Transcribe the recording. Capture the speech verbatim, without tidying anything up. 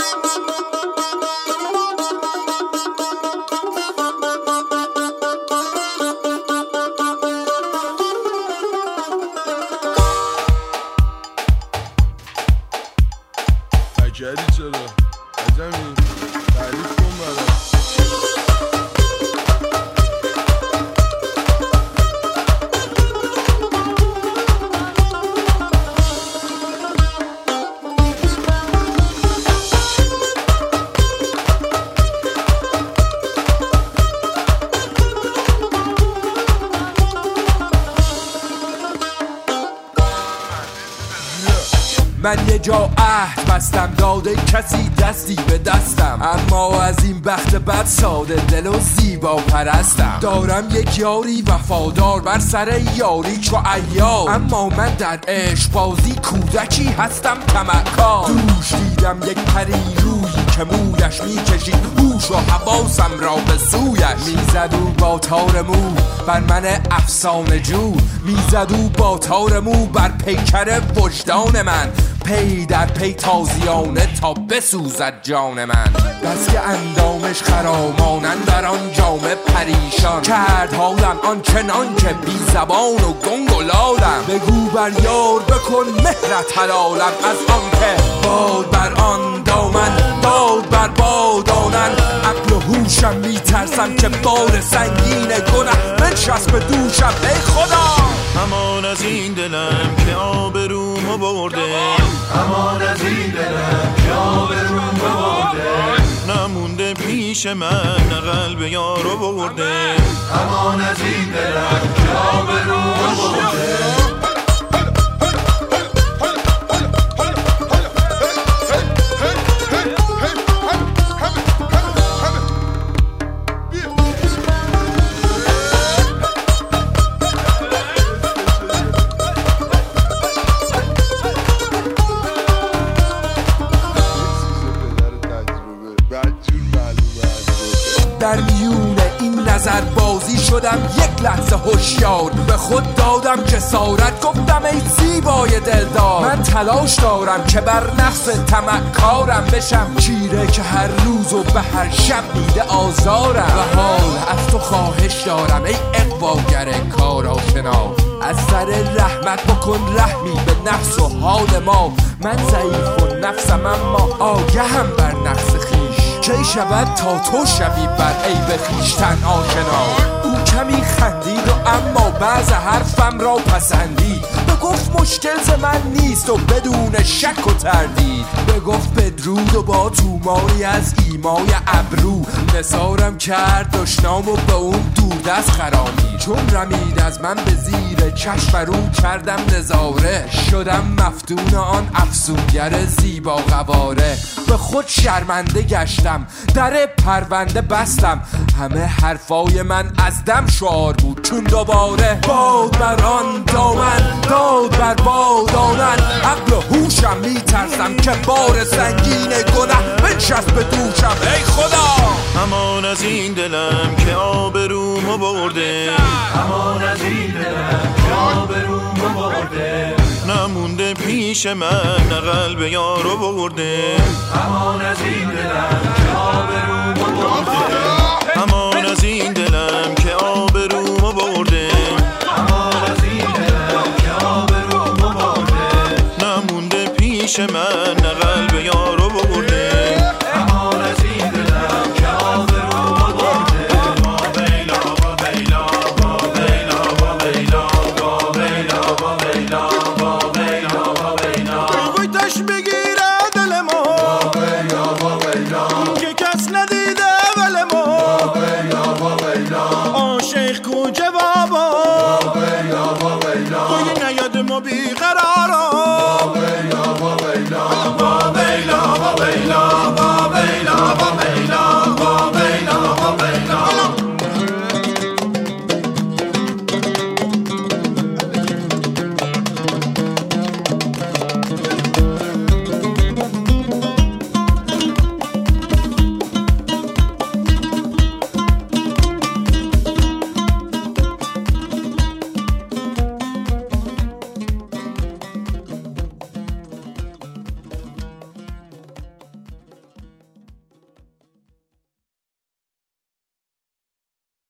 عجلی چرا؟ عجمی تعریف کن برام. من یه جا عهد بستم داده کسی دستی به دستم، اما از این بخت بد ساده دل و زیبا پرستم. دارم یک یاری وفادار بر سر یاری چو عیار، اما من در عشق بازی کودکی هستم طمعکار. دوش دیدم یک پری رویی که مویش میکشید هوش و حواسم را به سویش. میزد او با تار مو بر من افسانه جو، میزد او با تار مو بر پیکر وجدان من. پی در پی تازیانه تا بسوزد جان من. بس که اندامش خرامانند در آن جامه پریشان، کرد حالم آن چنان که بی زبان و گنگ و لالم. بگو بر یار بکن مهرت حلالم، از آن که باد بر آن دامن داد بر بادانن. عقل و هوشم میترسم که بار سنگین گنه بنشست به دوشم. ای خدا امان از این دلم که آبرومو برده، امان از این دلم که آبرومو برده. نمونده پیش من نه قلب یارو برده. امان از این دلم که آبرومو برده. در میون این نظر بازی شدم یک لحظه هوشیار، به خود دادم جسارت گفتم ای زیبای دلدار. من تلاش دارم که بر نفس طمعکارم بشم چیره که هر روز و به هر شب میده آزارم. و حال از تو خواهش دارم ای اقواگر کار آشنا، از سر رحمت بکن رحمی به نفس و حال ما. من ضعیف و نفسم اما آگهم بر نقص خویش، کی شود تا تو شوی بر عیب خویشتن آشنا. او کمی خندید و اما بعض حرفم را پسندید، بگفت مشکل ز من نیست و بدون شک و تردید. بگفت بدرود و با توماری از ایمای ابرو، نثارم کرد دشنام و به اون دودست خرامی. چون رمید از من به زیر چشم رو کردم نظاره، شدم مفتون آن افسونگر زیبا قواره. به خود شرمنده گشتم در پرونده بستم، همه حرفای من از دم شعار بود چون دوباره باد بر آن دامن داد بر بادانن. عقل و هوشم میترسم که بار سنگین گنه بنشست به دوشم. ای خدا امان از این دلم که آبرومو برده، امان از این دلم که آبرومو برده. نمونده پیش من نه قلب یارو برده. امان از این دلم که آبرومو برده. امان از این دلم که آبرومو برده. امان از این دلم که آبرومو برده. نمونده پیش من نه